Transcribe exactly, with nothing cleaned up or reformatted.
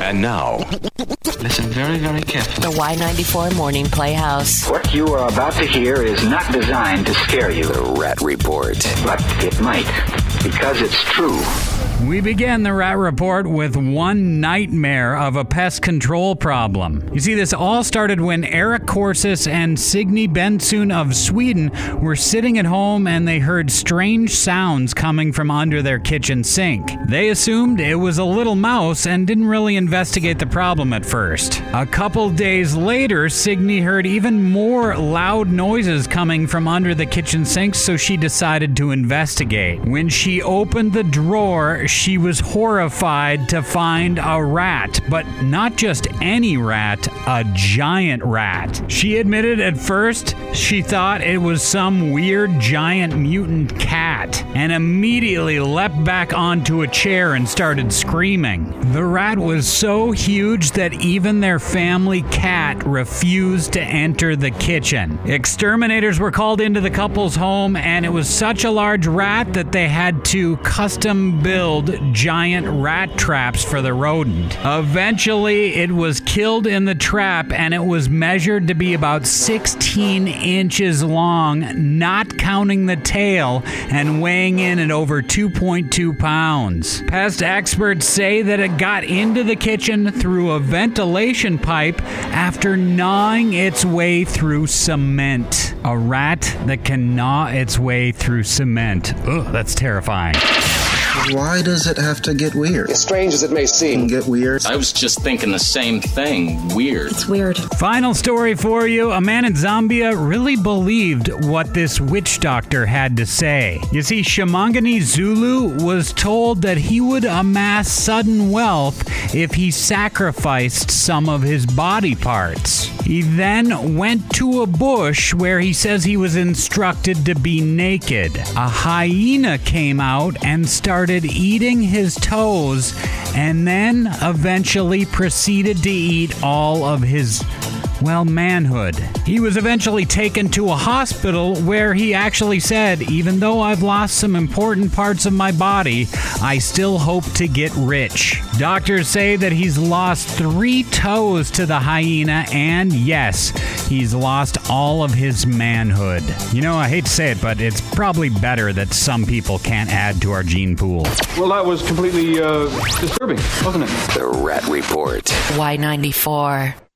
And now, listen very, very carefully. The Y ninety-four Morning Playhouse. What you are about to hear is not designed to scare you. The Rat Report. But it might, because it's true. We begin the Rat Report with one nightmare of a pest control problem. You see, this all started when Eric Corsis and Signe Bensun of Sweden were sitting at home and they heard strange sounds coming from under their kitchen sink. They assumed it was a little mouse and didn't really investigate the problem at first. A couple days later, Signe heard even more loud noises coming from under the kitchen sink, so she decided to investigate. When she opened the drawer, she was horrified to find a rat, but not just any rat, a giant rat. She admitted at first she thought it was some weird giant mutant cat and immediately leapt back onto a chair and started screaming. The rat was so huge that even their family cat refused to enter the kitchen. Exterminators were called into the couple's home, and it was such a large rat that they had to custom build giant rat traps for the rodent. Eventually, it was killed in the trap, and it was measured to be about sixteen inches long, not counting the tail, and weighing in at over two point two pounds. Pest experts say that it got into the kitchen through a ventilation pipe after gnawing its way through cement. A rat that can gnaw its way through cement. Ugh, that's terrifying. Why does it have to get weird? As strange as it may seem. Get weird. I was just thinking the same thing. Weird. It's weird. Final story for you. A man in Zambia really believed what this witch doctor had to say. You see, Shimangani Zulu was told that he would amass sudden wealth if he sacrificed some of his body parts. He then went to a bush where he says he was instructed to be naked. A hyena came out and started eating his toes, and then eventually proceeded to eat all of his, well, manhood. He was eventually taken to a hospital where he actually said, even though I've lost some important parts of my body, I still hope to get rich. Doctors say that he's lost three toes to the hyena, and yes, he's lost all of his manhood. You know, I hate to say it, but it's probably better that some people can't add to our gene pool. Well, that was completely uh, disturbing, wasn't it? The Rat Report. Y ninety-four.